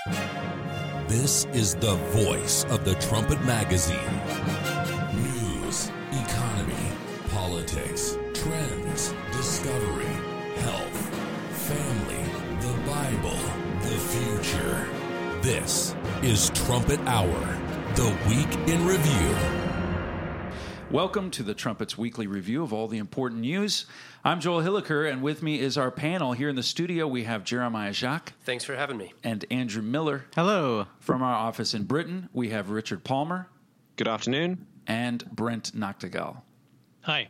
This is the voice of the Trumpet Magazine. News, economy, politics, trends, discovery, health, family, the Bible, the future. This is Trumpet Hour, the Week in Review. Welcome to the Trumpet's weekly review of all the important news. I'm Joel Hilliker, and with me is our panel. Here in the studio, we have Jeremiah Jacques. Thanks for having me. And Andrew Miller. Hello. From our office in Britain, we have Richard Palmer. Good afternoon. And Brent Noctegal. Hi.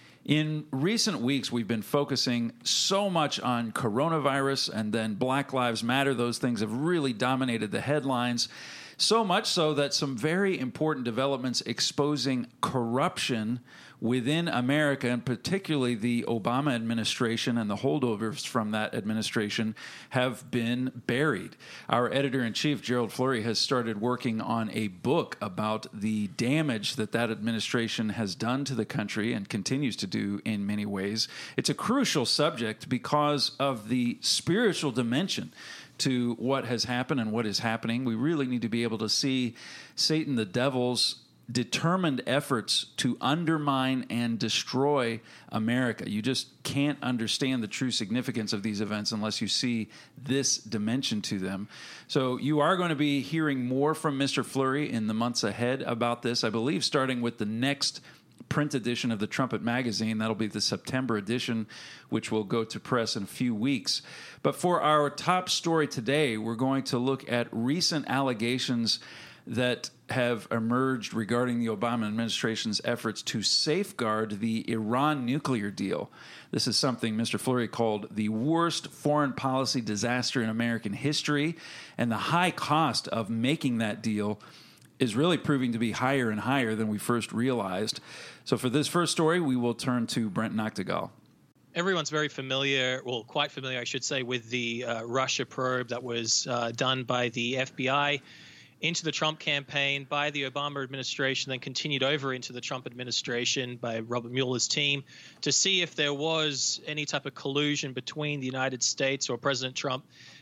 In recent weeks, we've been focusing so much on coronavirus and then Black Lives Matter. Those things have really dominated the headlines. So much so that some very important developments exposing corruption within America, and particularly the Obama administration and the holdovers from that administration, have been buried. Our editor-in-chief, Gerald Flurry, has started working on a book about the damage that administration has done to the country and continues to do in many ways. It's a crucial subject because of the spiritual dimension to what has happened and what is happening. We really need to be able to see Satan, the devil's determined efforts to undermine and destroy America. You just can't understand the true significance of these events unless you see this dimension to them. So you are going to be hearing more from Mr. Flurry in the months ahead about this, I believe, starting with the next print edition of the Trumpet Magazine. That'll be the September edition, which will go to press in a few weeks. But for our top story today, we're going to look at recent allegations that have emerged regarding the Obama administration's efforts to safeguard the Iran nuclear deal. This is something Mr. Flurry called the worst foreign policy disaster in American history, and the high cost of making that deal is really proving to be higher and higher than we first realized. So for this first story, we will turn to Brent Noctegal. Everyone's very familiar, well, quite familiar, I should say, with the Russia probe that was done by the FBI into the Trump campaign by the Obama administration, then continued over into the Trump administration by Robert Mueller's team to see if there was any type of collusion between the United States or President Trump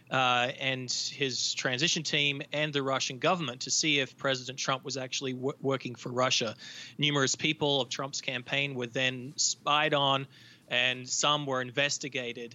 and his transition team and the Russian government to see if President Trump was actually working for Russia. Numerous people of Trump's campaign were then spied on, and some were investigated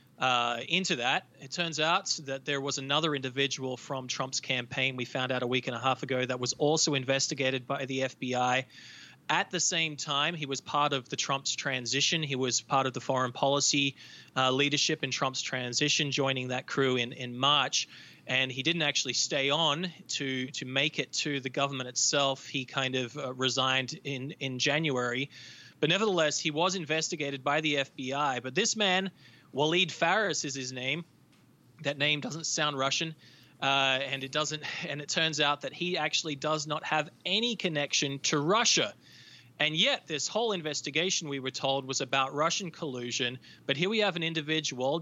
into that. It turns out that there was another individual from Trump's campaign we found out a week and a half ago that was also investigated by the FBI. At the same time, he was part of the Trump's transition. He was part of the foreign policy leadership in Trump's transition, joining that crew in March. And he didn't actually stay on to make it to the government itself. He kind of resigned in January. But nevertheless, he was investigated by the FBI. But this man, Walid Faris is his name. That name doesn't sound Russian. And it turns out that he actually does not have any connection to Russia. And yet this whole investigation, we were told, was about Russian collusion. But here we have an individual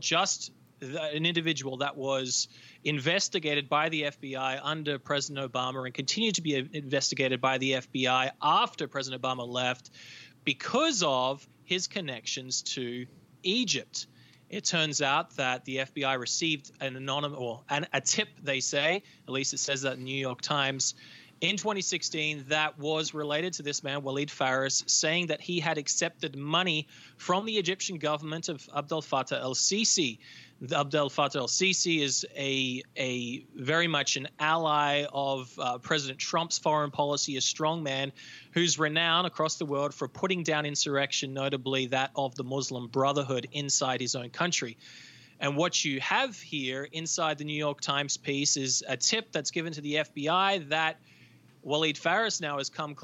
that was investigated by the FBI under President Obama and continued to be investigated by the FBI after President Obama left because of his connections to Egypt. It turns out that the FBI received a tip, they say, at least it says that in the New York Times, in 2016 that was related to this man, Walid Faris, saying that he had accepted money from the Egyptian government of Abdel Fattah el-Sisi. Abdel Fattah el-Sisi is a very much an ally of President Trump's foreign policy, a strong man who's renowned across the world for putting down insurrection, notably that of the Muslim Brotherhood inside his own country. And what you have here inside the New York Times piece is a tip that's given to the FBI that Walid Faris now has come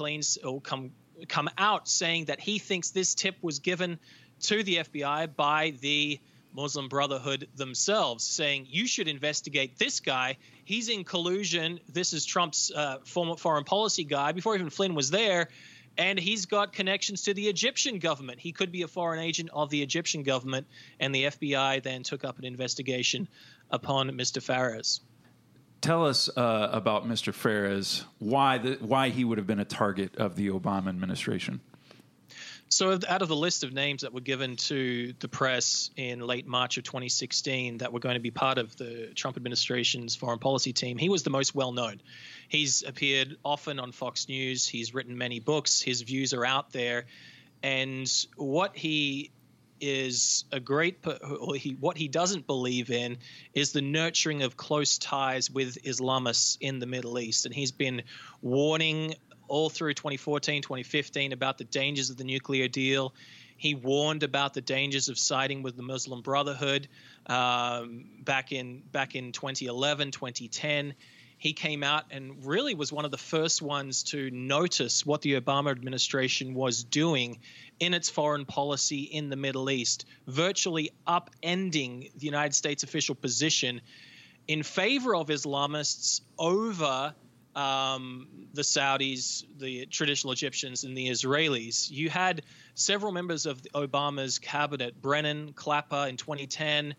out saying that he thinks this tip was given to the FBI by the Muslim Brotherhood themselves, saying you should investigate this guy. He's in collusion. This is Trump's former foreign policy guy before even Flynn was there. And he's got connections to the Egyptian government. He could be a foreign agent of the Egyptian government. And the FBI then took up an investigation upon Mr. Faris. Tell us about Mr. Faris, why he would have been a target of the Obama administration. So out of the list of names that were given to the press in late March of 2016 that were going to be part of the Trump administration's foreign policy team, he was the most well-known. He's appeared often on Fox News. He's written many books. His views are out there. And what he is what he doesn't believe in is the nurturing of close ties with Islamists in the Middle East. And he's been warning all through 2014, 2015 about the dangers of the nuclear deal. He warned about the dangers of siding with the Muslim Brotherhood back in 2011, 2010. He came out and really was one of the first ones to notice what the Obama administration was doing in its foreign policy in the Middle East, virtually upending the United States official position in favor of Islamists over the Saudis, the traditional Egyptians, and the Israelis. You had several members of Obama's cabinet, Brennan, Clapper in 2010,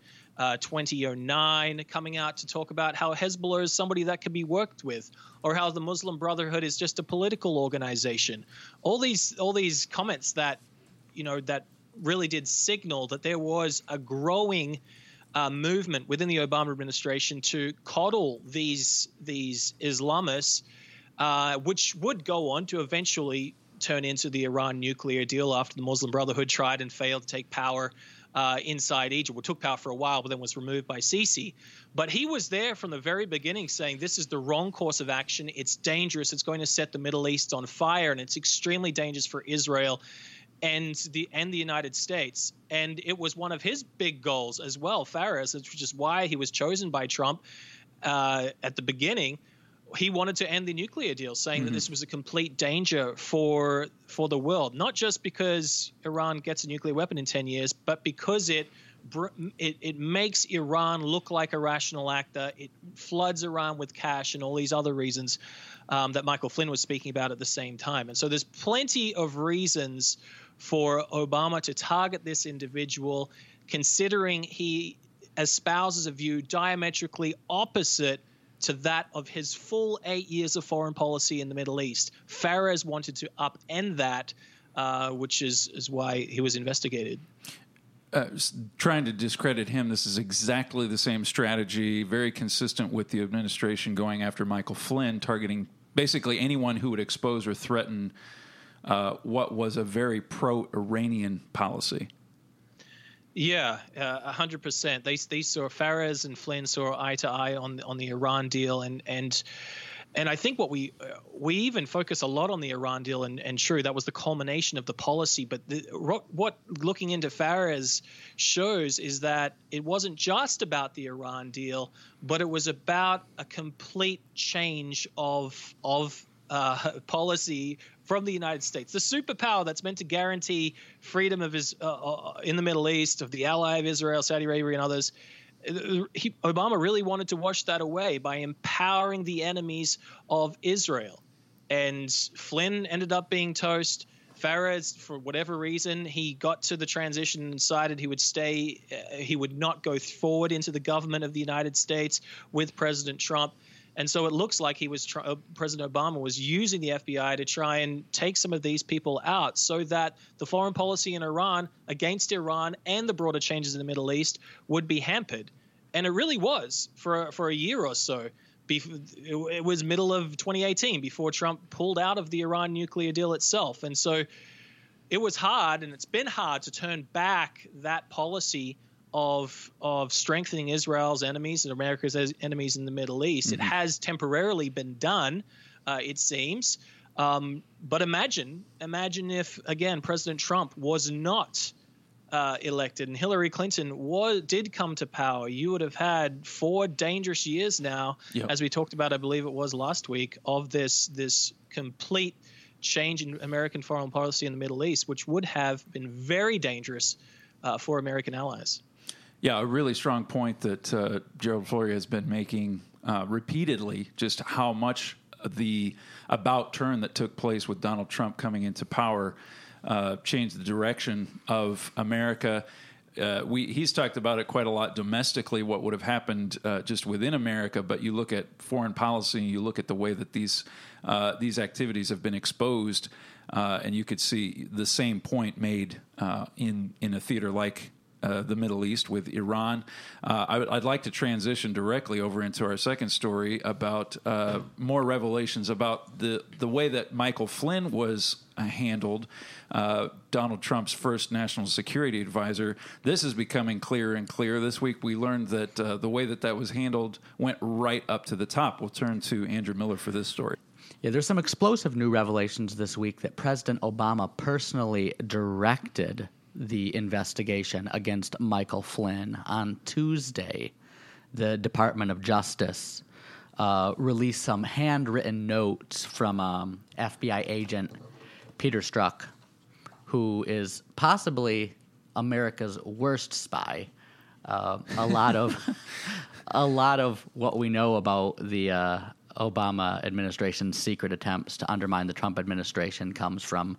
2009, coming out to talk about how Hezbollah is somebody that can be worked with, or how the Muslim Brotherhood is just a political organization. All these comments that, that really did signal that there was a growing movement within the Obama administration to coddle these Islamists, which would go on to eventually turn into the Iran nuclear deal after the Muslim Brotherhood tried and failed to take power inside Egypt. Well, took power for a while, but then was removed by Sisi. But he was there from the very beginning saying this is the wrong course of action. It's dangerous. It's going to set the Middle East on fire, and it's extremely dangerous for Israel and the United States. And it was one of his big goals as well, Fares, which is why he was chosen by Trump at the beginning. He wanted to end the nuclear deal, saying that this was a complete danger for the world, not just because Iran gets a nuclear weapon in 10 years, but because it makes Iran look like a rational actor. It floods Iran with cash and all these other reasons that Michael Flynn was speaking about at the same time. And so there's plenty of reasons for Obama to target this individual, considering he espouses a view diametrically opposite to that of his full 8 years of foreign policy in the Middle East. Fares wanted to upend that, which is why he was investigated. Trying to discredit him, this is exactly the same strategy, very consistent with the administration going after Michael Flynn, targeting basically anyone who would expose or threaten what was a very pro-Iranian policy. Yeah, 100%. They saw Fares and Flynn saw eye to eye on the Iran deal, and I think what we even focus a lot on the Iran deal, and true, that was the culmination of the policy. But what looking into Fares shows is that it wasn't just about the Iran deal, but it was about a complete change of policy from the United States, the superpower that's meant to guarantee freedom of his in the Middle East, of the ally of Israel, Saudi Arabia, and others. Obama really wanted to wash that away by empowering the enemies of Israel. And Flynn ended up being toast. Fares, for whatever reason, he got to the transition and decided he would stay. He would not go forward into the government of the United States with President Trump. And so it looks like President Obama was using the FBI to try and take some of these people out so that the foreign policy in Iran against Iran and the broader changes in the Middle East would be hampered. And it really was for a year or so. It was middle of 2018 before Trump pulled out of the Iran nuclear deal itself. And so it was hard, and it's been hard to turn back that policy of strengthening Israel's enemies and America's enemies in the Middle East. It has temporarily been done, it seems. But imagine if, again, President Trump was not elected and Hillary Clinton did come to power. You would have had 4 dangerous years now, as we talked about, I believe it was last week, of this complete change in American foreign policy in the Middle East, which would have been very dangerous for American allies. Yeah, a really strong point that Gerald Flory has been making repeatedly, just how much the about turn that took place with Donald Trump coming into power changed the direction of America. he's talked about it quite a lot domestically, what would have happened just within America. But you look at foreign policy, you look at the way that these activities have been exposed, and you could see the same point made in a theater like the Middle East with Iran. I'd like to transition directly over into our second story about more revelations about the way that Michael Flynn was handled, Donald Trump's first national security advisor. This is becoming clearer and clearer. This week we learned that the way that was handled went right up to the top. We'll turn to Andrew Miller for this story. Yeah, there's some explosive new revelations this week that President Obama personally directed the investigation against Michael Flynn. On Tuesday, the Department of Justice released some handwritten notes from FBI agent Peter Strzok, who is possibly America's worst spy. A lot of what we know about the Obama administration's secret attempts to undermine the Trump administration comes from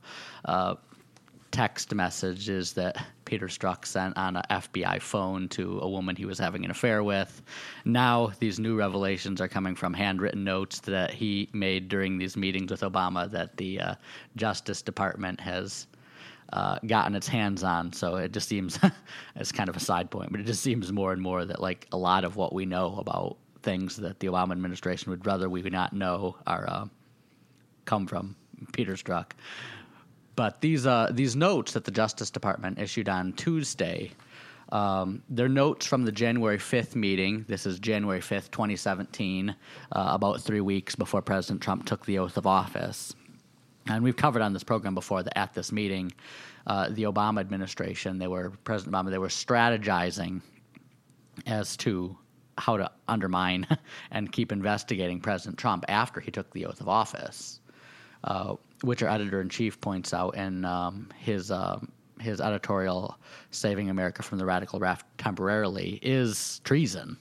text messages that Peter Strzok sent on an FBI phone to a woman he was having an affair with. Now these new revelations are coming from handwritten notes that he made during these meetings with Obama that the Justice Department has gotten its hands on. So it just seems, it's kind of a side point, but it just seems more and more that like a lot of what we know about things that the Obama administration would rather we would not know are come from Peter Strzok. But these notes that the Justice Department issued on Tuesday, they're notes from the January 5th meeting. This is January 5th, 2017, about 3 weeks before President Trump took the oath of office. And we've covered on this program before that at this meeting, the Obama administration, President Obama, they were strategizing as to how to undermine and keep investigating President Trump after he took the oath of office. Which our editor-in-chief points out in his editorial, Saving America from the Radical Left Temporarily, is treason.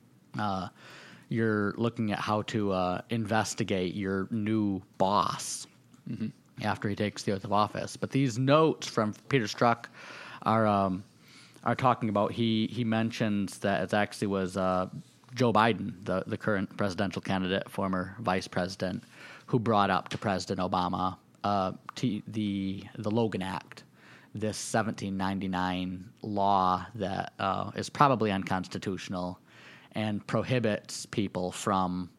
You're looking at how to investigate your new boss after he takes the oath of office. But these notes from Peter Strzok are talking about, he mentions that it actually was Joe Biden, the current presidential candidate, former vice president, who brought up to President Obama the Logan Act, this 1799 law that is probably unconstitutional and prohibits people from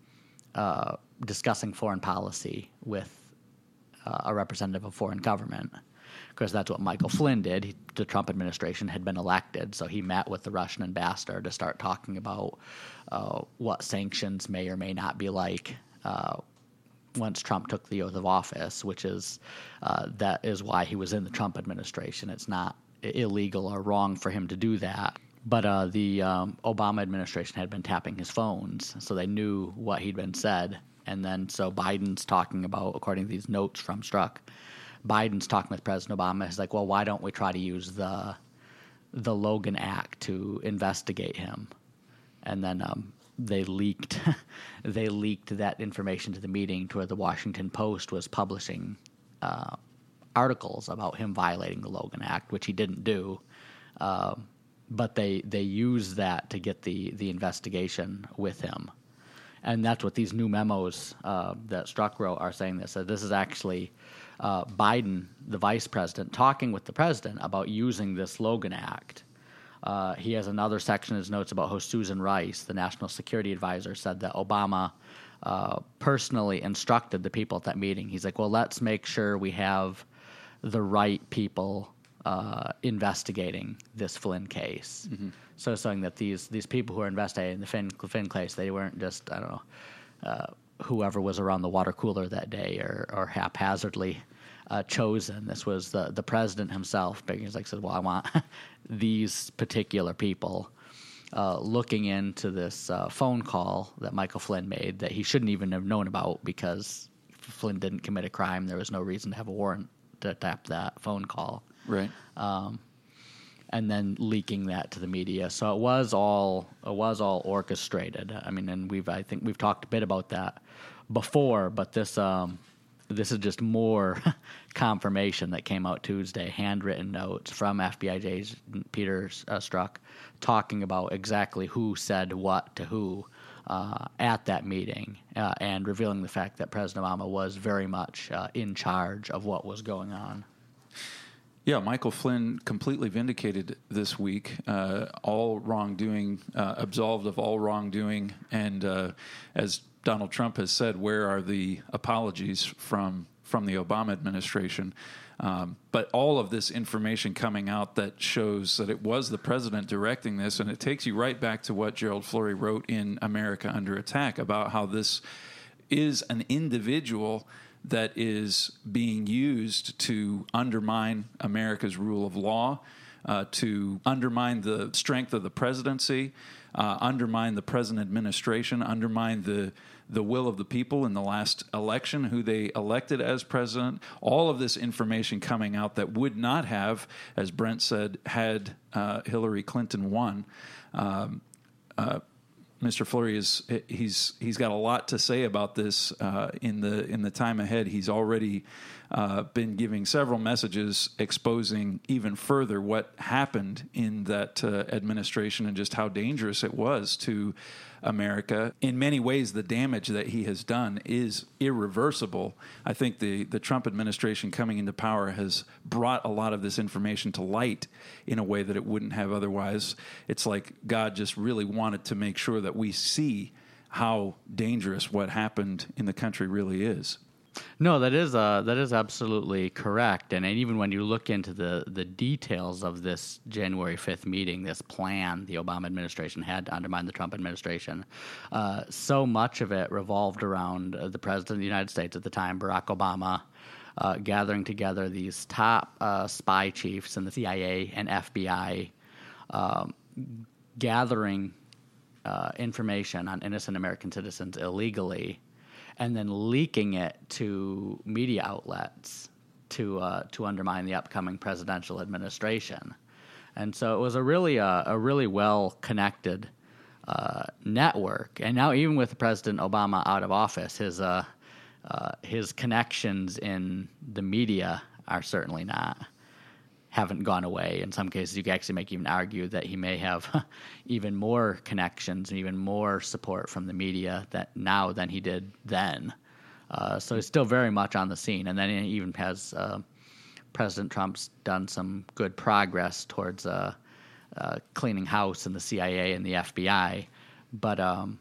discussing foreign policy with a representative of foreign government. Because that's what Michael Flynn did. The Trump administration had been elected, so he met with the Russian ambassador to start talking about what sanctions may or may not be like once Trump took the oath of office, which is that is why he was in the Trump administration. It's not illegal or wrong for him to do that. But the Obama administration had been tapping his phones, so they knew what he'd been said. And then so Biden's talking about, according to these notes from Strzok, Biden's talking with President Obama. He's like, well, why don't we try to use the Logan Act to investigate him? And then they leaked that information to the meeting to where the Washington Post was publishing articles about him violating the Logan Act, which he didn't do. But they used that to get the investigation with him. And that's what these new memos that Strzok wrote are saying this. So this is actually Biden, the vice president, talking with the president about using this Logan Act. He has another section in his notes about how Susan Rice, the national security advisor, said that Obama personally instructed the people at that meeting. He's like, well, let's make sure we have the right people investigating this Flynn case. Mm-hmm. So saying that these people who are investigating the Flynn case, they weren't just, I don't know, whoever was around the water cooler that day or haphazardly chosen. This was the president himself. He's like, said, well, I want these particular people looking into this phone call that Michael Flynn made that he shouldn't even have known about because Flynn didn't commit a crime. There was no reason to have a warrant to tap that phone call. Right. And then leaking that to the media. So it was all orchestrated. I mean, and I think we've talked a bit about that before, but this this is just more confirmation that came out Tuesday, handwritten notes from FBI agent Peter Strzok talking about exactly who said what to who at that meeting, and revealing the fact that President Obama was very much in charge of what was going on. Yeah, Michael Flynn completely vindicated this week, all wrongdoing, absolved of all wrongdoing, and as Donald Trump has said, where are the apologies from the Obama administration? But all of this information coming out that shows that it was the president directing this, and it takes you right back to what Gerald Flurry wrote in America Under Attack about how this is an individual that is being used to undermine America's rule of law, to undermine the strength of the presidency, undermine the present administration, undermine the will of the people in the last election, who they elected as president. All of this information coming out that would not have, as Brent said, had Hillary Clinton won. Mr. Flurry he's got a lot to say about this in the time ahead. He's already been giving several messages exposing even further what happened in that administration and just how dangerous it was to America. In many ways, the damage that he has done is irreversible. I think the Trump administration coming into power has brought a lot of this information to light in a way that it wouldn't have otherwise. It's like God just really wanted to make sure that we see how dangerous what happened in the country really is. No, that is absolutely correct. And even when you look into the details of this January 5th meeting, this plan the Obama administration had to undermine the Trump administration, so much of it revolved around the president of the United States at the time, Barack Obama, gathering together these top spy chiefs in the CIA and FBI, gathering information on innocent American citizens illegally, and then leaking it to media outlets to undermine the upcoming presidential administration. And so it was a really well connected network. And now, even with President Obama out of office, his connections in the media are certainly haven't gone away. In some cases, you can actually even argue that he may have even more connections and even more support from the media now than he did then. So he's still very much on the scene. And then he even has President Trump's done some good progress towards cleaning house in the CIA and the FBI. But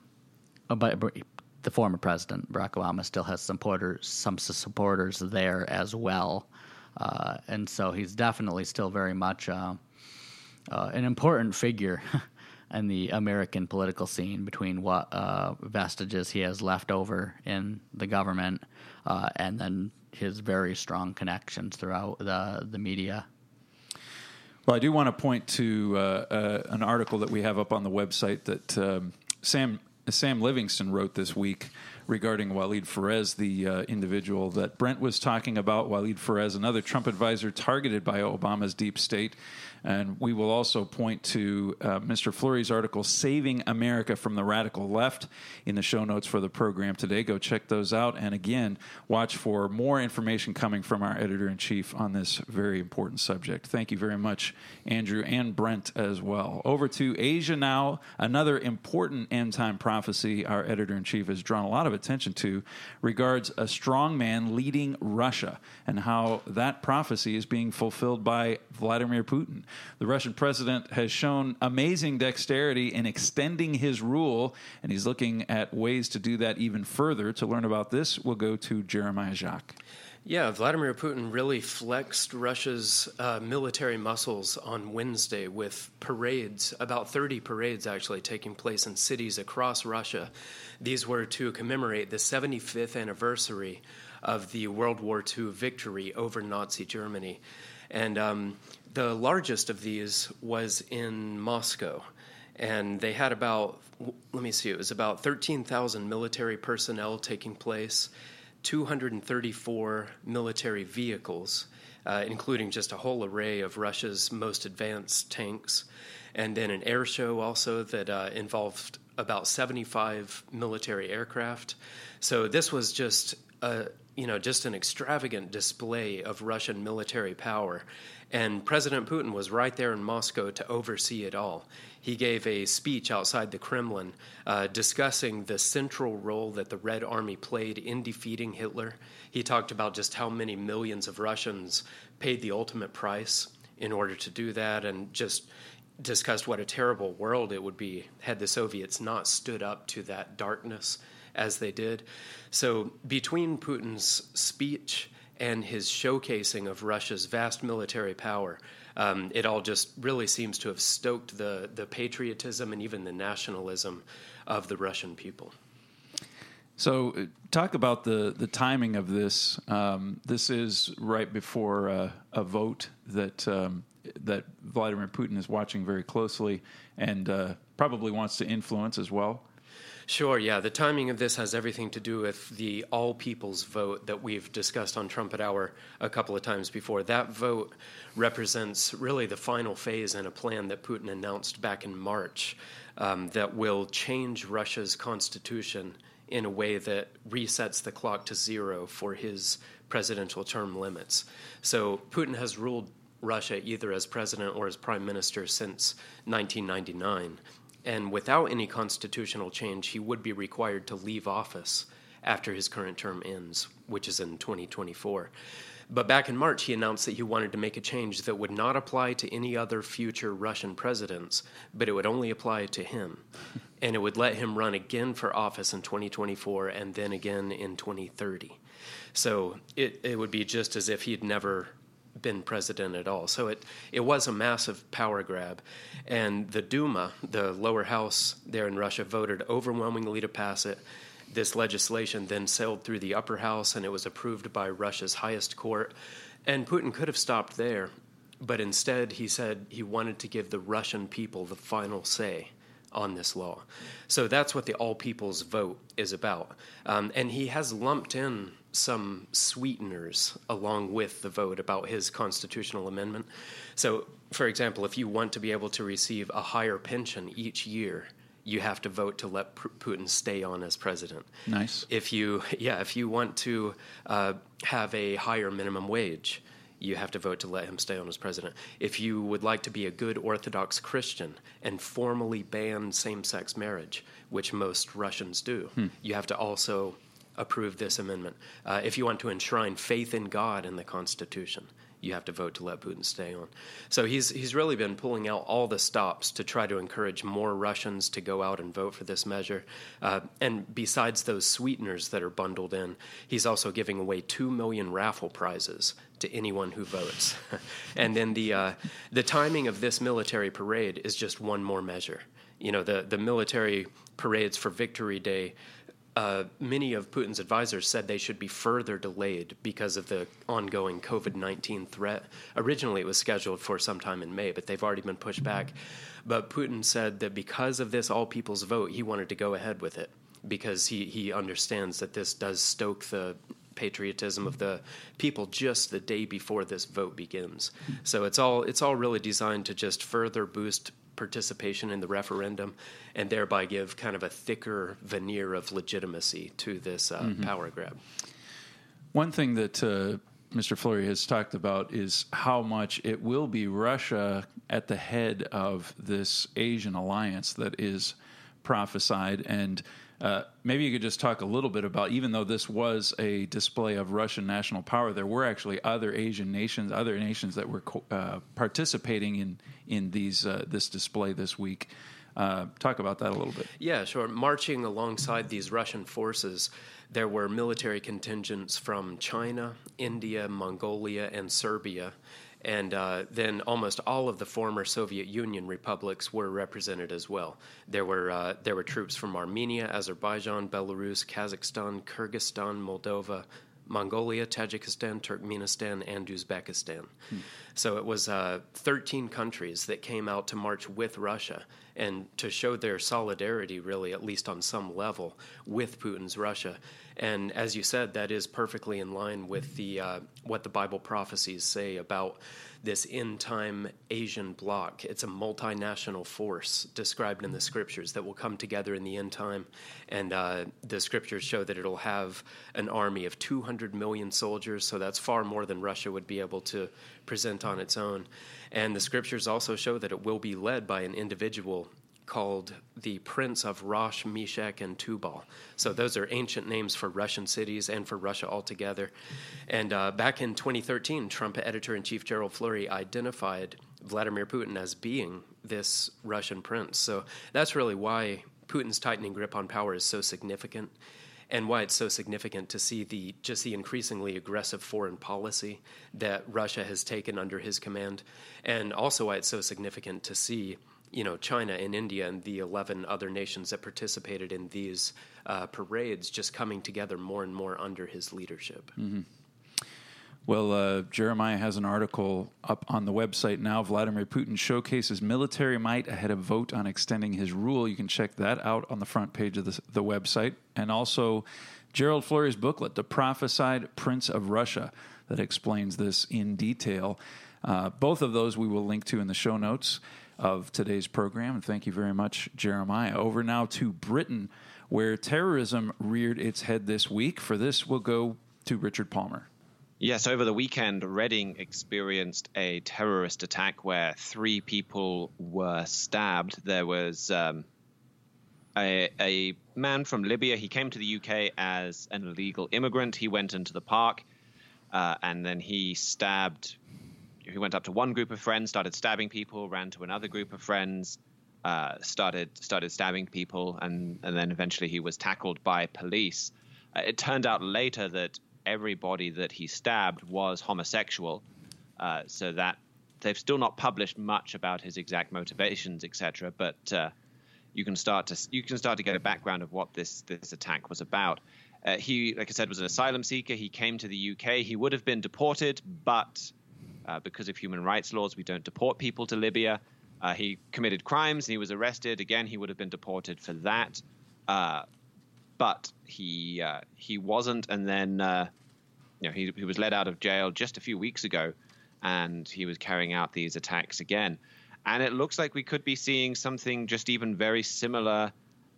the former president, Barack Obama, still has some supporters there as well. And so he's definitely still very much an important figure in the American political scene, between what vestiges he has left over in the government and then his very strong connections throughout the media. Well, I do want to point to an article that we have up on the website that Sam Livingston wrote this week regarding Waleed Perez, the individual that Brent was talking about. Waleed Perez, another Trump advisor targeted by Obama's deep state. And we will also point to Mr. Flurry's article, Saving America from the Radical Left, in the show notes for the program today. Go check those out. And again, watch for more information coming from our editor-in-chief on this very important subject. Thank you very much, Andrew, and Brent as well. Over to Asia now. Another important end-time prophecy our editor-in-chief has drawn a lot of attention to regards a strong man leading Russia and how that prophecy is being fulfilled by Vladimir Putin. The Russian president has shown amazing dexterity in extending his rule, and he's looking at ways to do that even further. To learn about this, we'll go to Jeremiah Jacques. Yeah, Vladimir Putin really flexed Russia's military muscles on Wednesday with parades, about 30 parades actually taking place in cities across Russia. These were to commemorate the 75th anniversary of the World War II victory over Nazi Germany. And the largest of these was in Moscow. And they had about 13,000 military personnel taking place, 234 military vehicles, including just a whole array of Russia's most advanced tanks, and then an air show also that involved about 75 military aircraft. So this was just just an extravagant display of Russian military power. And President Putin was right there in Moscow to oversee it all. He gave a speech outside the Kremlin discussing the central role that the Red Army played in defeating Hitler. He talked about just how many millions of Russians paid the ultimate price in order to do that, and just discussed what a terrible world it would be had the Soviets not stood up to that darkness as they did. So between Putin's speech and his showcasing of Russia's vast military power, it all just really seems to have stoked the patriotism and even the nationalism of the Russian people. So talk about the timing of this. This is right before a vote that Vladimir Putin is watching very closely and probably wants to influence as well. Sure, yeah. The timing of this has everything to do with the all-people's vote that we've discussed on Trumpet Hour a couple of times before. That vote represents really the final phase in a plan that Putin announced back in March that will change Russia's constitution in a way that resets the clock to zero for his presidential term limits. So Putin has ruled Russia either as president or as prime minister since 1999. And without any constitutional change, he would be required to leave office after his current term ends, which is in 2024. But back in March, he announced that he wanted to make a change that would not apply to any other future Russian presidents, but it would only apply to him. And it would let him run again for office in 2024 and then again in 2030. So it would be just as if he had never been president at all. So it was a massive power grab. And the Duma, the lower house there in Russia, voted overwhelmingly to pass it. This legislation then sailed through the upper house, and it was approved by Russia's highest court. And Putin could have stopped there, but instead he said he wanted to give the Russian people the final say on this law. So that's what the all-people's vote is about. And he has lumped in some sweeteners along with the vote about his constitutional amendment. So, for example, if you want to be able to receive a higher pension each year, you have to vote to let Putin stay on as president. Nice. If you want to have a higher minimum wage, you have to vote to let him stay on as president. If you would like to be a good Orthodox Christian and formally ban same-sex marriage, which most Russians do, you have to also approve this amendment. If you want to enshrine faith in God in the Constitution, you have to vote to let Putin stay on. So he's really been pulling out all the stops to try to encourage more Russians to go out and vote for this measure. And besides those sweeteners that are bundled in, he's also giving away 2 million raffle prizes to anyone who votes. And then the timing of this military parade is just one more measure. You know, the military parades for Victory Day, many of Putin's advisors said they should be further delayed because of the ongoing COVID-19 threat. Originally, it was scheduled for sometime in May, but they've already been pushed back. But Putin said that because of this all-people's vote, he wanted to go ahead with it because he understands that this does stoke the patriotism of the people just the day before this vote begins. So it's all really designed to just further boost participation in the referendum and thereby give kind of a thicker veneer of legitimacy to this power grab. One thing that Mr. Fleury has talked about is how much it will be Russia at the head of this Asian alliance that is prophesied. And maybe you could just talk a little bit about, even though this was a display of Russian national power, there were actually other Asian nations, other nations that were participating in this display this week. Talk about that a little bit. Yeah, sure. Marching alongside these Russian forces, there were military contingents from China, India, Mongolia, and Serbia. And then almost all of the former Soviet Union republics were represented as well. There were troops from Armenia, Azerbaijan, Belarus, Kazakhstan, Kyrgyzstan, Moldova, Mongolia, Tajikistan, Turkmenistan, and Uzbekistan. So it was 13 countries that came out to march with Russia and to show their solidarity, really, at least on some level, with Putin's Russia. And as you said, that is perfectly in line with the what the Bible prophecies say about this end-time Asian bloc. It's a multinational force described in the scriptures that will come together in the end time. And the scriptures show that it'll have an army of 200 million soldiers, so that's far more than Russia would be able to present on its own. And the scriptures also show that it will be led by an individual called the Prince of Rosh, Meshech, and Tubal. So those are ancient names for Russian cities and for Russia altogether. And back in 2013, Trump editor-in-chief Gerald Flurry identified Vladimir Putin as being this Russian prince. So that's really why Putin's tightening grip on power is so significant, and why it's so significant to see the increasingly aggressive foreign policy that Russia has taken under his command, and also why it's so significant to see China and India and the 11 other nations that participated in these parades just coming together more and more under his leadership. Mm-hmm. Well, Jeremiah has an article up on the website now. Vladimir Putin showcases military might ahead of vote on extending his rule. You can check that out on the front page of the website. And also Gerald Flurry's booklet, The Prophesied Prince of Russia, that explains this in detail. Both of those we will link to in the show notes of today's program. And thank you very much, Jeremiah. Over now to Britain, where terrorism reared its head this week. For this, we'll go to Richard Palmer. Yes, over the weekend, Reading experienced a terrorist attack where 3 people were stabbed. There was a man from Libya. He came to the UK as an illegal immigrant. He went into the park and then he went up to one group of friends, started stabbing people, ran to another group of friends, started stabbing people, and then eventually he was tackled by police. It turned out later that everybody that he stabbed was homosexual, so that they've still not published much about his exact motivations, etc. But you can start to get a background of what this attack was about. He, like I said, was an asylum seeker. He came to the UK. He would have been deported, but because of human rights laws, we don't deport people to Libya. He committed crimes and he was arrested. Again, he would have been deported for that. But he wasn't, and then he was let out of jail just a few weeks ago, and he was carrying out these attacks again. And it looks like we could be seeing something just even very similar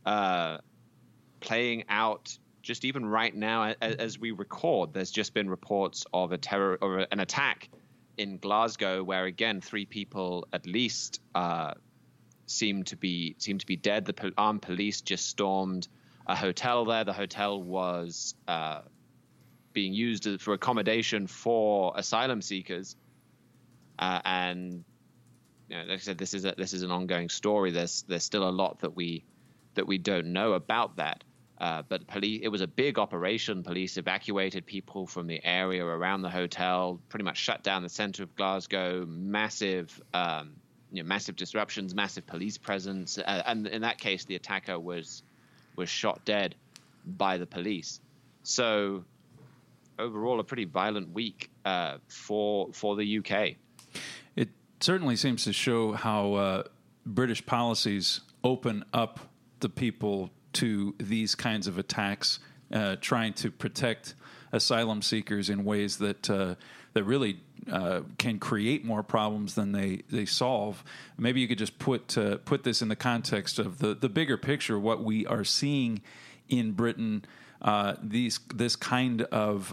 playing out just even right now as we record. There's just been reports of an attack in Glasgow, where again 3 people at least seem to be dead. The armed police just stormed a hotel there. The hotel was being used for accommodation for asylum seekers, and like I said, this is an ongoing story. There's still a lot that we don't know about that. But it was a big operation. Police evacuated people from the area around the hotel, pretty much shut down the center of Glasgow. Massive disruptions, massive police presence, and in that case, the attacker was shot dead by the police. So overall, a pretty violent week for the UK. It certainly seems to show how British policies open up the people to these kinds of attacks, trying to protect asylum seekers in ways that really can create more problems than they solve. Maybe you could just put this in the context of the bigger picture, what we are seeing in Britain, this kind of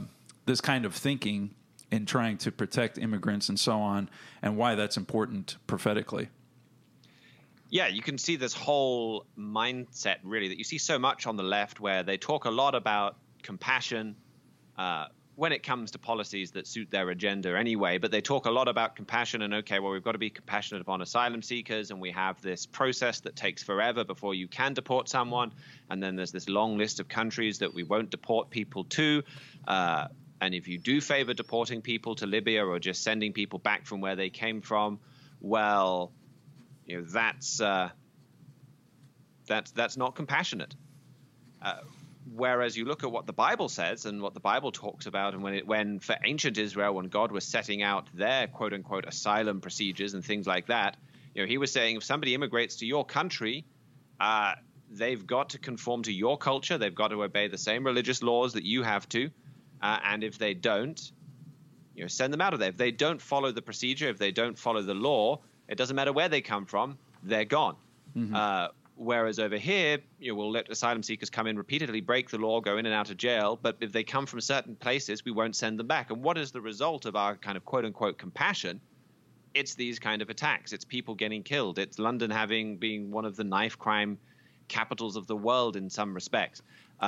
thinking in trying to protect immigrants and so on, and why that's important prophetically. Yeah, you can see this whole mindset, really, that you see so much on the left, where they talk a lot about compassion when it comes to policies that suit their agenda anyway. But they talk a lot about compassion and, okay, well, we've got to be compassionate upon asylum seekers, and we have this process that takes forever before you can deport someone. And then there's this long list of countries that we won't deport people to. And if you do favor deporting people to Libya or just sending people back from where they came from, well, that's not compassionate. Whereas you look at what the Bible says and what the Bible talks about, and when for ancient Israel, when God was setting out their quote unquote asylum procedures and things like that, he was saying if somebody immigrates to your country, they've got to conform to your culture. They've got to obey the same religious laws that you have to. And if they don't, send them out of there. If they don't follow the procedure, if they don't follow the law, it doesn't matter where they come from, they're gone. Mm-hmm. Whereas over here, we'll let asylum seekers come in repeatedly, break the law, go in and out of jail. But if they come from certain places, we won't send them back. And what is the result of our kind of quote unquote compassion? It's these kind of attacks. It's people getting killed. It's London being one of the knife crime capitals of the world in some respects.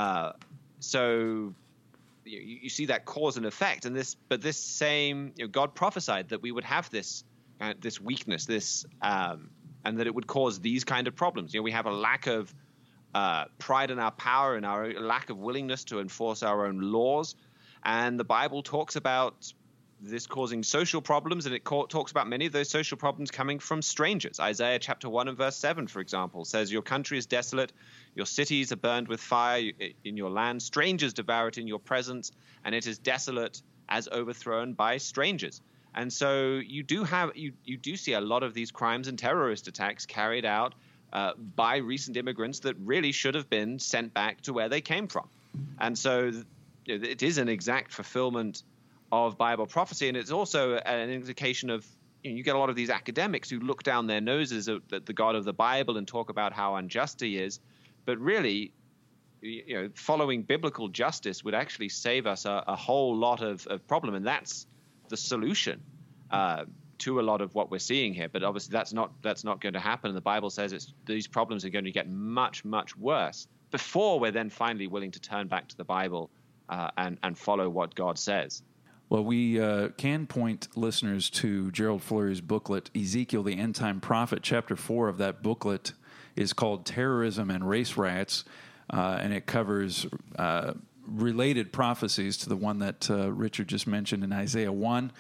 So you see that cause and effect. And this same God prophesied that we would have this weakness, and that it would cause these kind of problems. We have a lack of pride in our power and our lack of willingness to enforce our own laws. And the Bible talks about this causing social problems, and it talks about many of those social problems coming from strangers. Isaiah chapter 1 and verse 7, for example, says, your country is desolate, your cities are burned with fire in your land, strangers devour it in your presence, and it is desolate as overthrown by strangers. And so you do see a lot of these crimes and terrorist attacks carried out by recent immigrants that really should have been sent back to where they came from. And so it is an exact fulfillment of Bible prophecy, and it's also an indication of you get a lot of these academics who look down their noses at the God of the Bible and talk about how unjust he is, but really following biblical justice would actually save us a whole lot of problem, and that's the solution to a lot of what we're seeing here. But obviously that's not going to happen. The Bible says these problems are going to get much, much worse before we're then finally willing to turn back to the Bible and follow what God says. Well, we can point listeners to Gerald Flurry's booklet, Ezekiel, the End Time Prophet. Chapter 4 of that booklet is called Terrorism and Race Riots, and it covers related prophecies to the one that Richard just mentioned in Isaiah 1,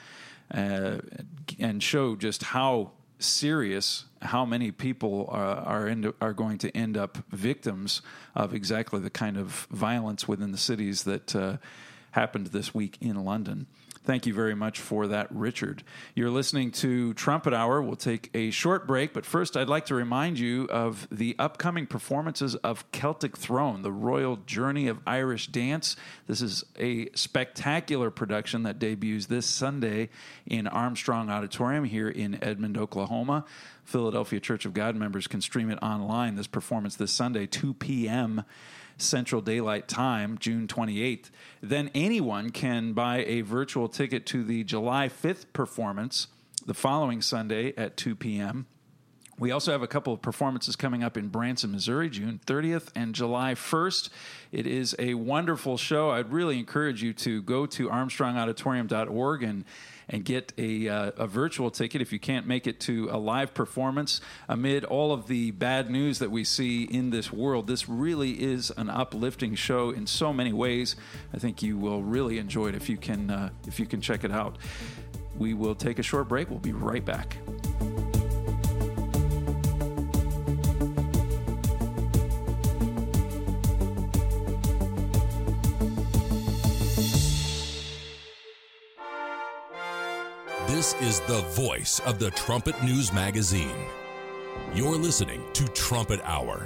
and show just how serious, how many people are going to end up victims of exactly the kind of violence within the cities that happened this week in London. Thank you very much for that, Richard. You're listening to Trumpet Hour. We'll take a short break, but first I'd like to remind you of the upcoming performances of Celtic Throne, the Royal Journey of Irish Dance. This is a spectacular production that debuts this Sunday in Armstrong Auditorium here in Edmond, Oklahoma. Philadelphia Church of God members can stream it online. This performance this Sunday, 2 p.m., Central Daylight Time, June 28th. Then anyone can buy a virtual ticket to the July 5th performance the following Sunday at 2 p.m. We also have a couple of performances coming up in Branson, Missouri, June 30th and July 1st. It is a wonderful show. I'd really encourage you to go to armstrongauditorium.org and get a virtual ticket if you can't make it to a live performance. Amid all of the bad news that we see in this world, this really is an uplifting show in so many ways. I think you will really enjoy it if you can check it out. We will take a short break. We'll be right back. This is the voice of the Trumpet News Magazine. You're listening to Trumpet Hour.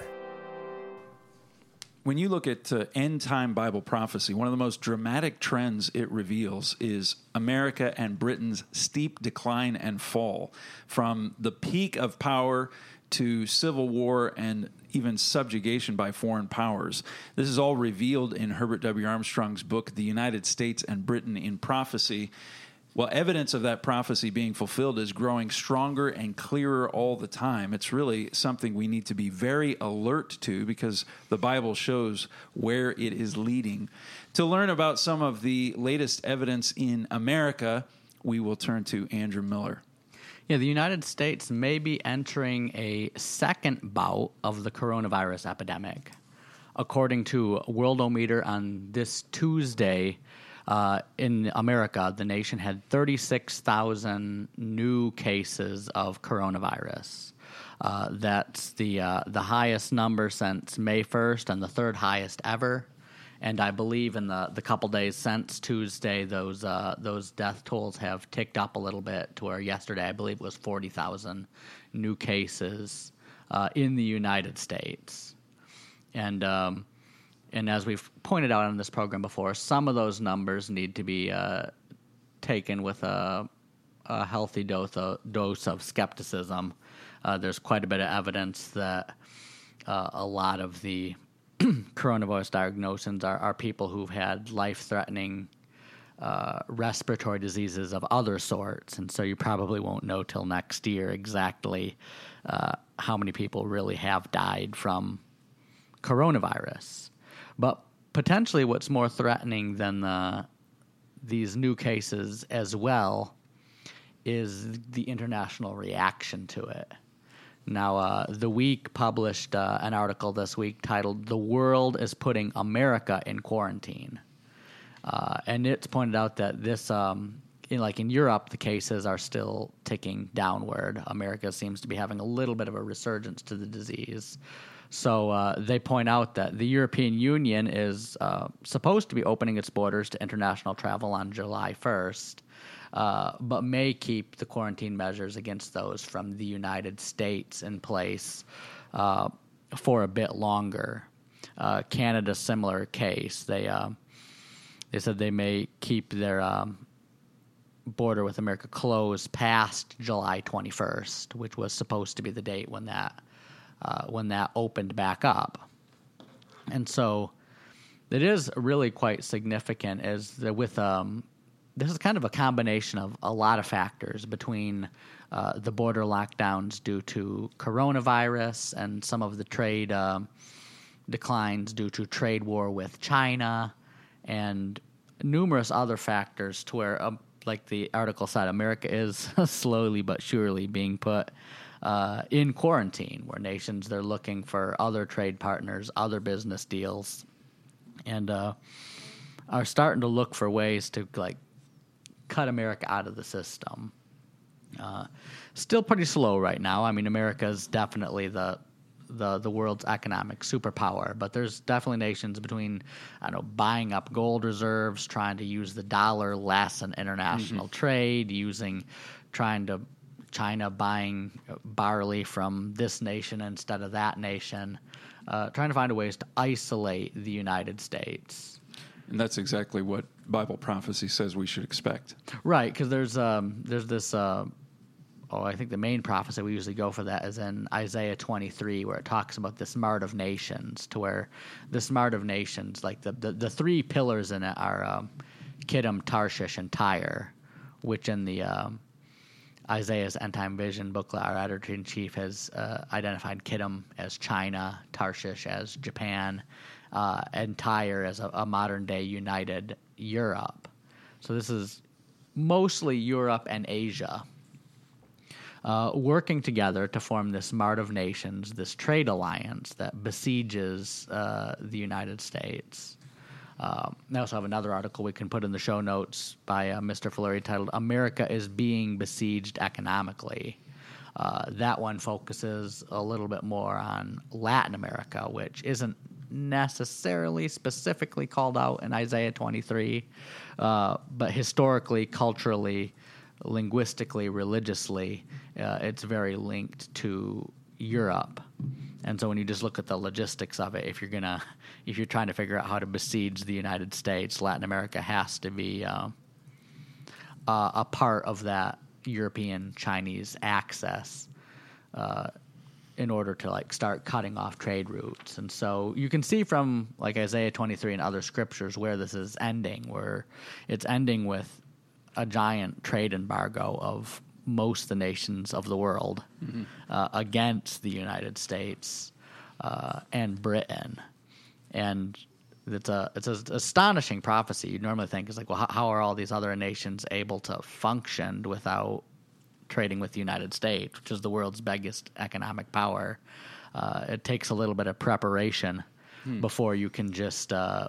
When you look at end-time Bible prophecy, one of the most dramatic trends it reveals is America and Britain's steep decline and fall, from the peak of power to civil war and even subjugation by foreign powers. This is all revealed in Herbert W. Armstrong's book, The United States and Britain in Prophecy. Well, evidence of that prophecy being fulfilled is growing stronger and clearer all the time. It's really something we need to be very alert to because the Bible shows where it is leading. To learn about some of the latest evidence in America, we will turn to Andrew Miller. Yeah, the United States may be entering a second bout of the coronavirus epidemic. According to Worldometer on this Tuesday, in America, the nation had 36,000 new cases of coronavirus. That's the highest number since May 1st and the third highest ever. And I believe in the couple days since Tuesday, those death tolls have ticked up a little bit to where yesterday I believe it was 40,000 new cases in the United States. And as we've pointed out on this program before, some of those numbers need to be taken with a healthy dose of skepticism. There's quite a bit of evidence that a lot of the coronavirus diagnoses are people who've had life-threatening respiratory diseases of other sorts, and so you probably won't know till next year exactly how many people really have died from coronavirus. But potentially what's more threatening than these new cases as well is the international reaction to it. Now, The Week published an article this week titled "The World is Putting America in Quarantine." And it's pointed out that this, in Europe, the cases are still ticking downward. America seems to be having a little bit of a resurgence to the disease. So they point out that the European Union is supposed to be opening its borders to international travel on July 1st. But may keep the quarantine measures against those from the United States in place for a bit longer. Canada's similar case. They said they may keep their border with America closed past July 21st, which was supposed to be the date when that opened back up. And so it is really quite significant as with this is kind of a combination of a lot of factors between the border lockdowns due to coronavirus and some of the trade declines due to trade war with China and numerous other factors to where, like the article said, America is slowly but surely being put in quarantine, where nations, they're looking for other trade partners, other business deals, and are starting to look for ways to cut America out of the system. Still pretty slow right now. I mean, America is definitely the world's economic superpower, but there's definitely nations between, buying up gold reserves, trying to use the dollar less in international trade, China buying barley from this nation instead of that nation, trying to find ways to isolate the United States. And that's exactly what Bible prophecy says we should expect. Right, because there's this, I think the main prophecy we usually go for that is in Isaiah 23, where it talks about the smart of nations, to where the smart of nations, like the three pillars in it are Kittim, Tarshish, and Tyre, which in the Isaiah's End Time Vision booklet, our editor-in-chief has identified Kittim as China, Tarshish as Japan, and Tyre as a modern-day united Europe. So this is mostly Europe and Asia working together to form this Mart of Nations, this trade alliance that besieges the United States. I also have another article we can put in the show notes by Mr. Fleury titled "America is Being Besieged Economically." That one focuses a little bit more on Latin America, which isn't necessarily specifically called out in Isaiah 23, but historically, culturally, linguistically, religiously, it's very linked to Europe. And so when you just look at the logistics of it, if you're trying to figure out how to besiege the United States, Latin America has to be a part of that European-Chinese axis in order to start cutting off trade routes. And so you can see from Isaiah 23 and other scriptures where this is ending, where it's ending with a giant trade embargo of most of the nations of the world against the United States and Britain. And it's an astonishing prophecy. You normally think it's how are all these other nations able to function without trading with the United States, which is the world's biggest economic power? It takes a little bit of preparation before you can just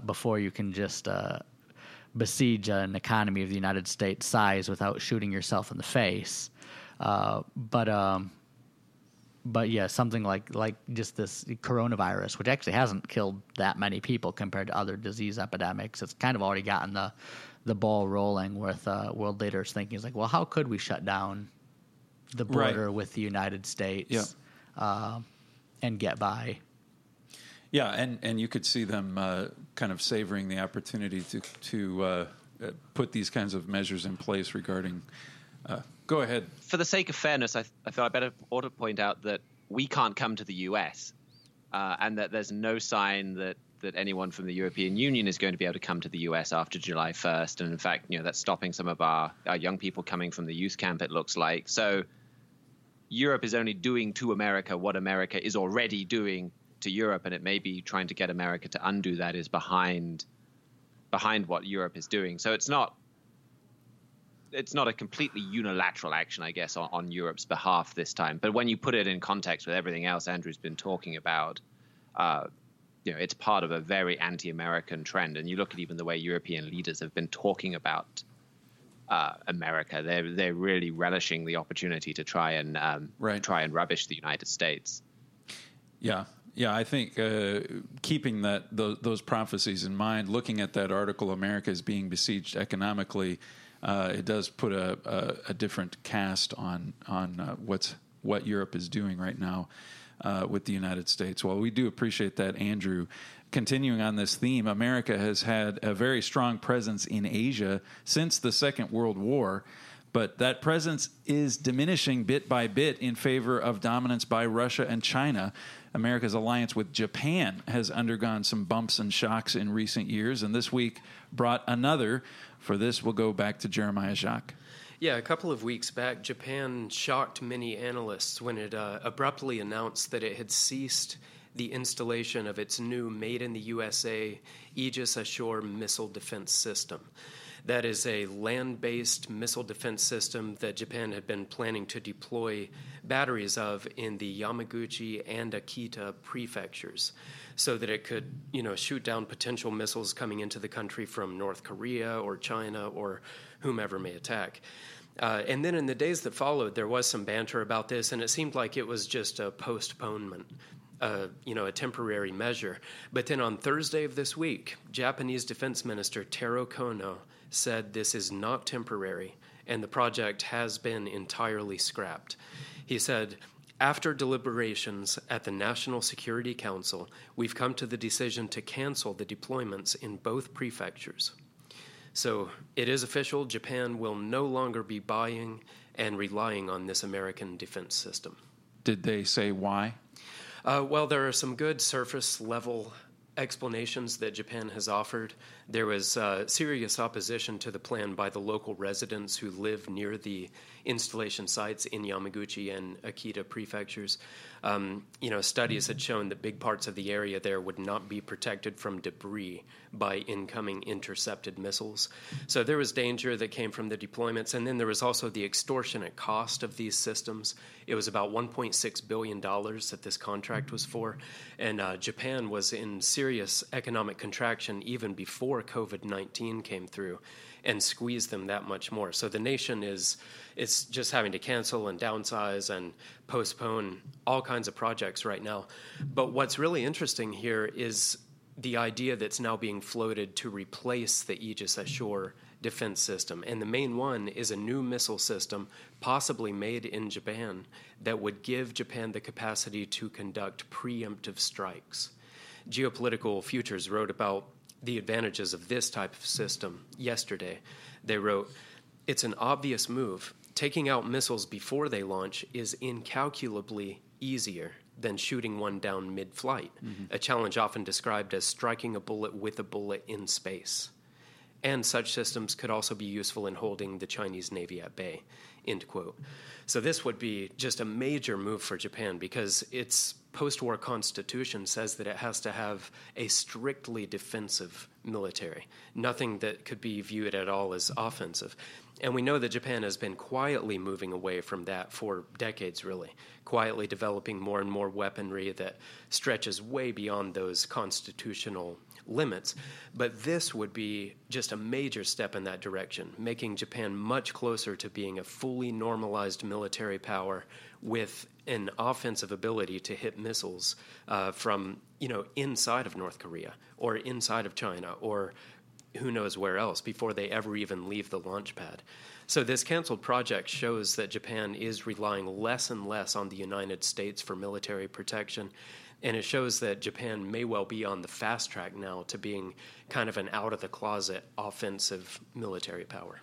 besiege an economy of the United States size without shooting yourself in the face. But But yeah, something like just this coronavirus, which actually hasn't killed that many people compared to other disease epidemics. It's kind of already gotten the ball rolling with world leaders thinking, it's like, well, how could we shut down the border with the United States and get by? Yeah, and you could see them kind of savoring the opportunity to put these kinds of measures in place regarding. Go ahead. For the sake of fairness, I thought I better ought to point out that we can't come to the U.S. And that there's no sign that anyone from the European Union is going to be able to come to the U.S. after July 1st. And in fact, that's stopping some of our young people coming from the youth camp, it looks like. So Europe is only doing to America what America is already doing to Europe, and it may be trying to get America to undo that is behind what Europe is doing. So it's not a completely unilateral action, I guess, on Europe's behalf this time. But when you put it in context with everything else Andrew's been talking about, it's part of a very anti-American trend. And you look at even the way European leaders have been talking about America. They're really relishing the opportunity to try and rubbish the United States. Yeah, I think keeping those prophecies in mind, looking at that article, America is being besieged economically, it does put a different cast on what Europe is doing right now with the United States. Well, we do appreciate that, Andrew. Continuing on this theme, America has had a very strong presence in Asia since the Second World War. But that presence is diminishing bit by bit in favor of dominance by Russia and China. America's alliance with Japan has undergone some bumps and shocks in recent years, and this week brought another. For this, we'll go back to Jeremiah Jacques. Yeah, a couple of weeks back, Japan shocked many analysts when it abruptly announced that it had ceased the installation of its new made-in-the-USA Aegis Ashore missile defense system. That is a land-based missile defense system that Japan had been planning to deploy batteries of in the Yamaguchi and Akita prefectures so that it could, shoot down potential missiles coming into the country from North Korea or China or whomever may attack. And then in the days that followed, there was some banter about this, and it seemed like it was just a postponement. A temporary measure. But then on Thursday of this week, Japanese Defense Minister Taro Kono said this is not temporary and the project has been entirely scrapped. He said, after deliberations at the National Security Council, we've come to the decision to cancel the deployments in both prefectures. So it is official, Japan will no longer be buying and relying on this American defense system. Did they say why? Well, there are some good surface-level explanations that Japan has offered. There was serious opposition to the plan by the local residents who live near the installation sites in Yamaguchi and Akita prefectures. Studies had shown that big parts of the area there would not be protected from debris by incoming intercepted missiles. So there was danger that came from the deployments, and then there was also the extortionate cost of these systems. It was about $1.6 billion that this contract was for, and Japan was in serious economic contraction even before COVID-19 came through and squeezed them that much more. So the nation it's just having to cancel and downsize and postpone all kinds of projects right now. But what's really interesting here is the idea that's now being floated to replace the Aegis Ashore defense system. And the main one is a new missile system, possibly made in Japan, that would give Japan the capacity to conduct preemptive strikes. Geopolitical Futures wrote about the advantages of this type of system yesterday. They wrote, it's an obvious move. Taking out missiles before they launch is incalculably easier than shooting one down mid-flight, a challenge often described as striking a bullet with a bullet in space. And such systems could also be useful in holding the Chinese Navy at bay, end quote. So this would be just a major move for Japan because its post-war constitution says that it has to have a strictly defensive military, nothing that could be viewed at all as offensive. And we know that Japan has been quietly moving away from that for decades, really, quietly developing more and more weaponry that stretches way beyond those constitutional limits. But this would be just a major step in that direction, making Japan much closer to being a fully normalized military power with an offensive ability to hit missiles from, inside of North Korea or inside of China or who knows where else before they ever even leave the launch pad. So this canceled project shows that Japan is relying less and less on the United States for military protection, and it shows that Japan may well be on the fast track now to being kind of an out-of-the-closet offensive military power.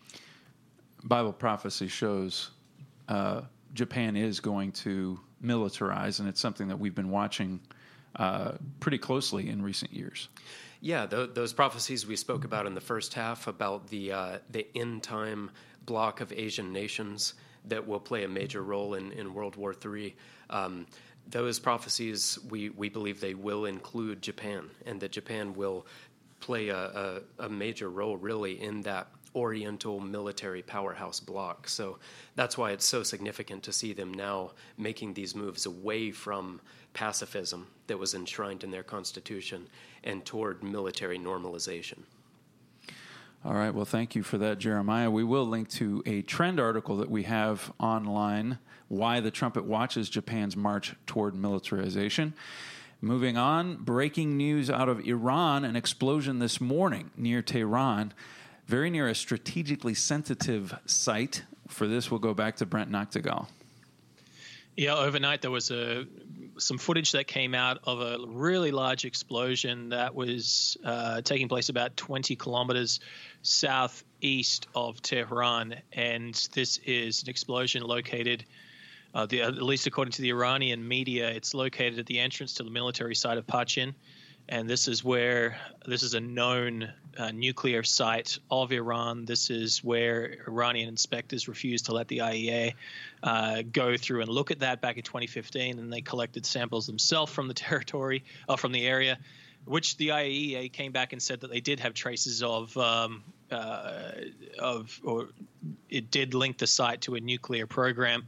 Bible prophecy shows Japan is going to militarize, and it's something that we've been watching pretty closely in recent years. Yeah, those prophecies we spoke about in the first half about the end-time block of Asian nations that will play a major role in World War III, those prophecies, we believe they will include Japan, and that Japan will play a major role, really, in that Oriental military powerhouse bloc. So that's why it's so significant to see them now making these moves away from pacifism that was enshrined in their constitution and toward military normalization. All right. Well, thank you for that, Jeremiah. We will link to a trend article that we have online, Why the Trumpet Watches Japan's March Toward Militarization. Moving on, breaking news out of Iran, an explosion this morning near Tehran, very near a strategically sensitive site. For this, we'll go back to Brent Noctegal. Yeah, overnight there was some footage that came out of a really large explosion that was taking place about 20 kilometers southeast of Tehran. And this is an explosion located, at least according to the Iranian media, it's located at the entrance to the military site of Pachin. And this is a known nuclear site of Iran. This is where Iranian inspectors refused to let the IAEA go through and look at that back in 2015, and they collected samples themselves from the territory, from the area, which the IAEA came back and said that they did have traces of, or it did link the site to a nuclear program,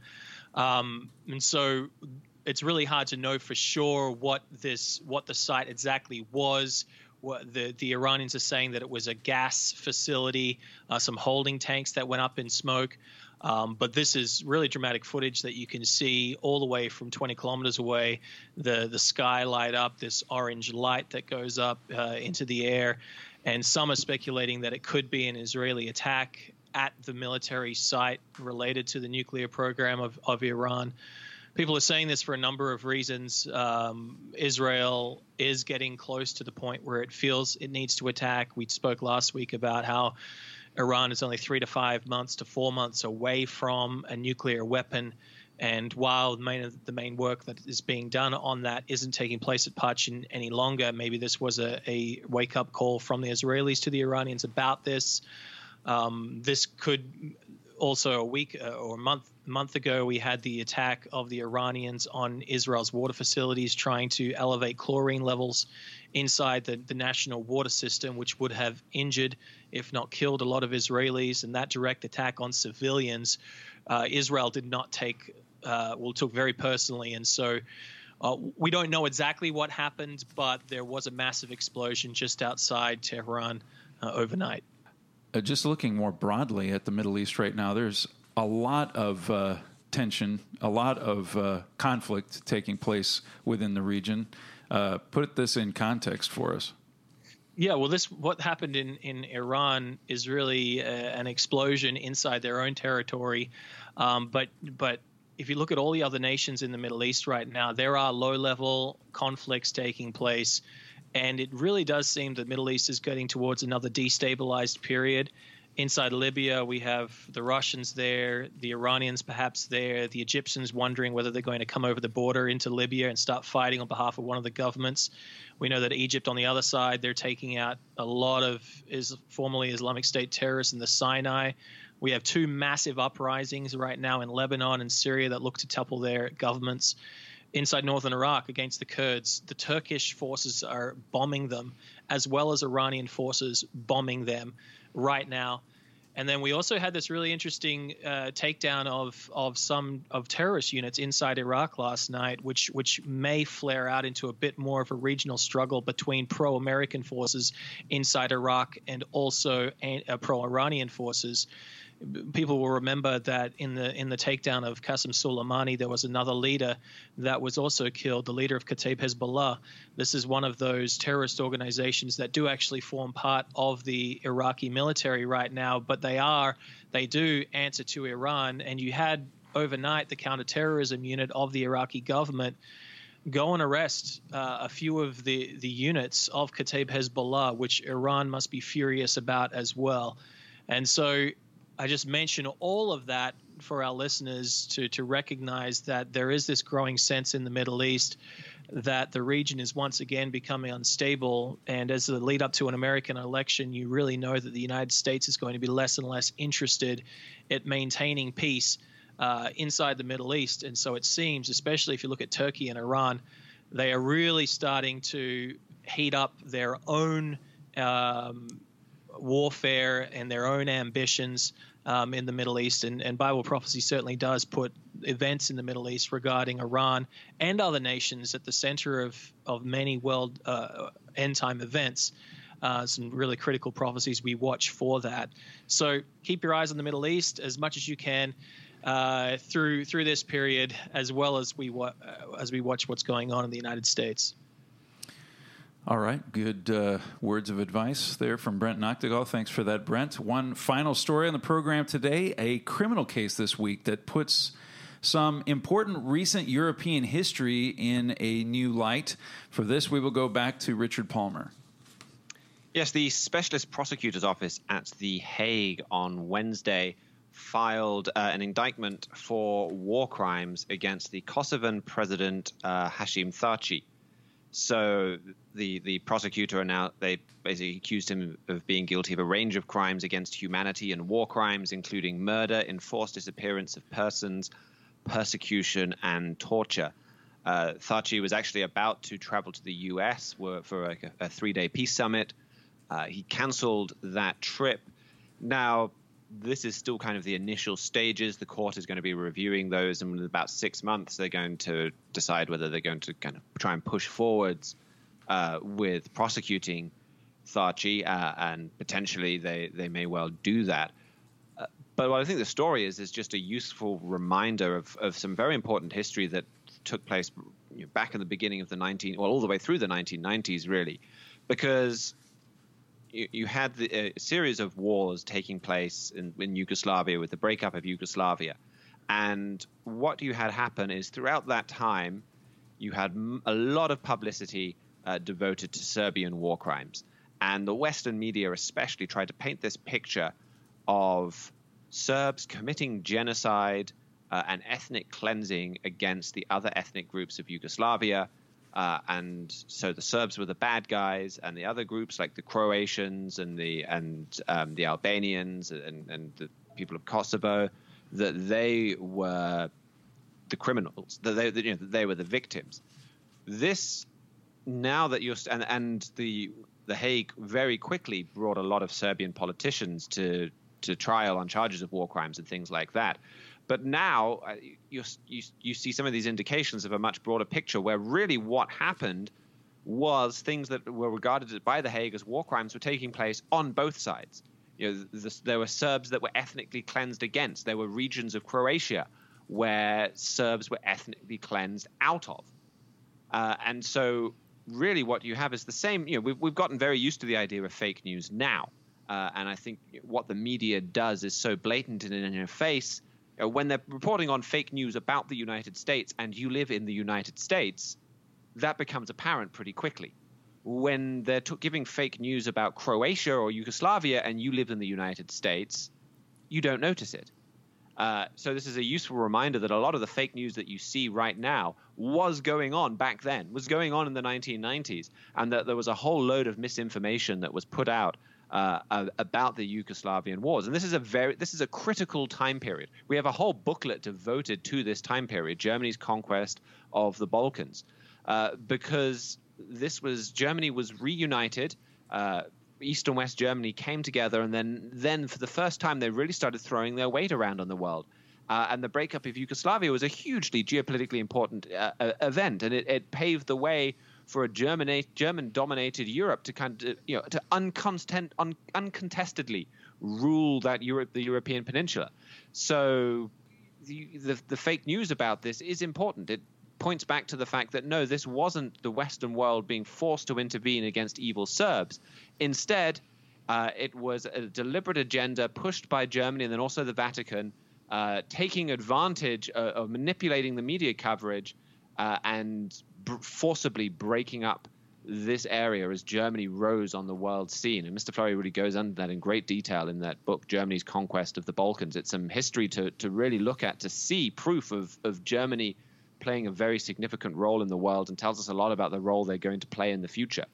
and so it's really hard to know for sure what the site exactly was. What the Iranians are saying that it was a gas facility, some holding tanks that went up in smoke. But this is really dramatic footage that you can see all the way from 20 kilometers away. The sky light up, this orange light that goes up into the air. And some are speculating that it could be an Israeli attack at the military site related to the nuclear program of Iran. People are saying this for a number of reasons. Israel is getting close to the point where it feels it needs to attack. We spoke last week about how Iran is only 3 to 5 months to 4 months away from a nuclear weapon. And while the main work that is being done on that isn't taking place at Pachin any longer, maybe this was a wake-up call from the Israelis to the Iranians about this. This could also a week or a month ago, we had the attack of the Iranians on Israel's water facilities, trying to elevate chlorine levels inside the national water system, which would have injured, if not killed, a lot of Israelis. And that direct attack on civilians, Israel did not took very personally. And so we don't know exactly what happened, but there was a massive explosion just outside Tehran overnight. Just looking more broadly at the Middle East right now, there's a lot of tension, a lot of conflict taking place within the region. Put this in context for us. Yeah, well, what happened in Iran is really an explosion inside their own territory. But if you look at all the other nations in the Middle East right now, there are low-level conflicts taking place. And it really does seem that the Middle East is getting towards another destabilized period. Inside Libya, we have the Russians there, the Iranians perhaps there, the Egyptians wondering whether they're going to come over the border into Libya and start fighting on behalf of one of the governments. We know that Egypt on the other side, they're taking out a lot of formerly Islamic State terrorists in the Sinai. We have two massive uprisings right now in Lebanon and Syria that look to topple their governments. inside northern Iraq against the Kurds. The Turkish forces are bombing them, as well as Iranian forces bombing them right now. And then we also had this really interesting takedown of some terrorist units inside Iraq last night, which may flare out into a bit more of a regional struggle between pro-American forces inside Iraq and also pro-Iranian forces. People will remember that in the takedown of Qasem Soleimani, there was another leader that was also killed, the leader of Kataib Hezbollah. This is one of those terrorist organizations that do actually form part of the Iraqi military right now, but they do answer to Iran. And you had overnight the counterterrorism unit of the Iraqi government go and arrest a few of the units of Kataib Hezbollah, which Iran must be furious about as well. And so I just mention all of that for our listeners to recognize that there is this growing sense in the Middle East that the region is once again becoming unstable. And as the lead up to an American election, you really know that the United States is going to be less and less interested at maintaining peace inside the Middle East. And so it seems, especially if you look at Turkey and Iran, they are really starting to heat up their own warfare and their own ambitions in the Middle East. And Bible prophecy certainly does put events in the Middle East regarding Iran and other nations at the center of many world end-time events. Some really critical prophecies we watch for that. So keep your eyes on the Middle East as much as you can through this period, as well as we watch what's going on in the United States. All right. Good words of advice there from Brent Noctegal. Thanks for that, Brent. One final story on the program today, a criminal case this week that puts some important recent European history in a new light. For this, we will go back to Richard Palmer. Yes, the Specialist Prosecutor's Office at The Hague on Wednesday filed an indictment for war crimes against the Kosovan president Hashim Thaçi. So the prosecutor they basically accused him of being guilty of a range of crimes against humanity and war crimes, including murder, enforced disappearance of persons, persecution, and torture. Thaçi was actually about to travel to the U.S. for a 3-day peace summit. He canceled that trip. Now, this is still kind of the initial stages. The court is going to be reviewing those, and in about 6 months, they're going to decide whether they're going to kind of try and push forwards with prosecuting Thaçi, and potentially they may well do that. But what I think the story is just a useful reminder of some very important history that took place back in the beginning of all the way through the 1990s, really, because you had a series of wars taking place in Yugoslavia with the breakup of Yugoslavia. And what you had happen is throughout that time, you had a lot of publicity devoted to Serbian war crimes. And the Western media especially tried to paint this picture of Serbs committing genocide and ethnic cleansing against the other ethnic groups of Yugoslavia. And so the Serbs were the bad guys, and the other groups like the Croatians and the Albanians and the people of Kosovo, that they were the criminals, that they were the victims. This now that the Hague very quickly brought a lot of Serbian politicians to trial on charges of war crimes and things like that. But now you see some of these indications of a much broader picture where really what happened was things that were regarded by The Hague as war crimes were taking place on both sides. There were Serbs that were ethnically cleansed against. There were regions of Croatia where Serbs were ethnically cleansed out of. And so really what you have is the same. We've gotten very used to the idea of fake news now. And I think what the media does is so blatant and in your face. When they're reporting on fake news about the United States and you live in the United States, that becomes apparent pretty quickly. When they're giving fake news about Croatia or Yugoslavia and you live in the United States, you don't notice it. So this is a useful reminder that a lot of the fake news that you see right now was going on back then, was going on in the 1990s, and that there was a whole load of misinformation that was put out about the Yugoslavian wars. And this is a critical time period. We have a whole booklet devoted to this time period, Germany's conquest of the Balkans, because Germany was reunited. East and West Germany came together, and then for the first time they really started throwing their weight around on the world. And the breakup of Yugoslavia was a hugely geopolitically important event, and it paved the way for a German-dominated Europe to to uncontestedly rule the European peninsula. So the fake news about this is important. It points back to the fact that no, this wasn't the Western world being forced to intervene against evil Serbs. Instead, it was a deliberate agenda pushed by Germany and then also the Vatican, taking advantage of manipulating the media coverage and forcibly breaking up this area as Germany rose on the world scene. And Mr. Flory really goes into that in great detail in that book, Germany's Conquest of the Balkans. It's some history to really look at, to see proof of Germany playing a very significant role in the world, and tells us a lot about the role they're going to play in the future.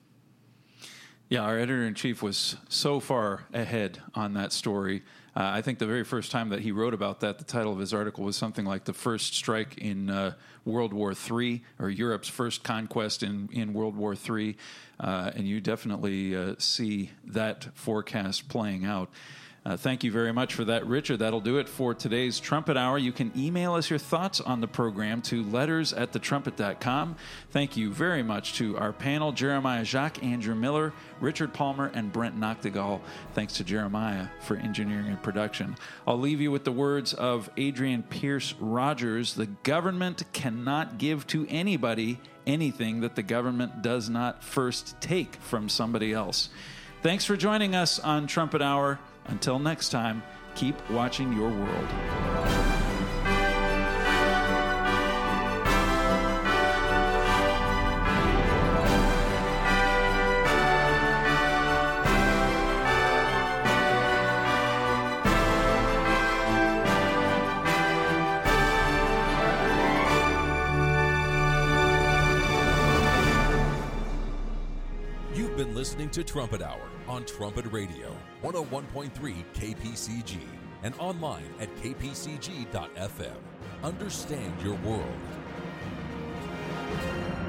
Yeah, our editor-in-chief was so far ahead on that story. I think the very first time that he wrote about that, the title of his article was something like The First Strike in World War III, or Europe's First Conquest in World War III. And you definitely see that forecast playing out. Thank you very much for that, Richard. That'll do it for today's Trumpet Hour. You can email us your thoughts on the program to letters@thetrumpet.com. Thank you very much to our panel, Jeremiah Jacques, Andrew Miller, Richard Palmer, and Brent Noctegal. Thanks to Jeremiah for engineering and production. I'll leave you with the words of Adrian Pierce Rogers. The government cannot give to anybody anything that the government does not first take from somebody else. Thanks for joining us on Trumpet Hour. Until next time, keep watching your world. You've been listening to Trumpet Hour on Trumpet Radio, 101.3 KPCG, and online at kpcg.fm. Understand your world.